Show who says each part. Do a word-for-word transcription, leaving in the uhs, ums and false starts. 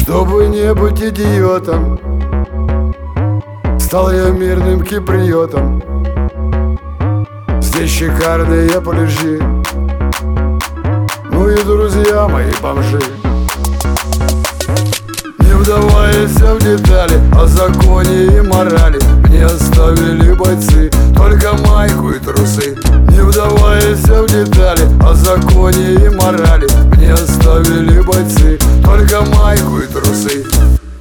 Speaker 1: Чтобы не быть идиотом, стал я мирным киприотом. Здесь шикарные пляжи, ну и друзья мои бомжи. Не вдаваясь в детали о законе и морали, мне оставили бойцы только майку и трусы. Не вдаваясь в детали о законе и морали, мне оставили бойцы только майку и трусы.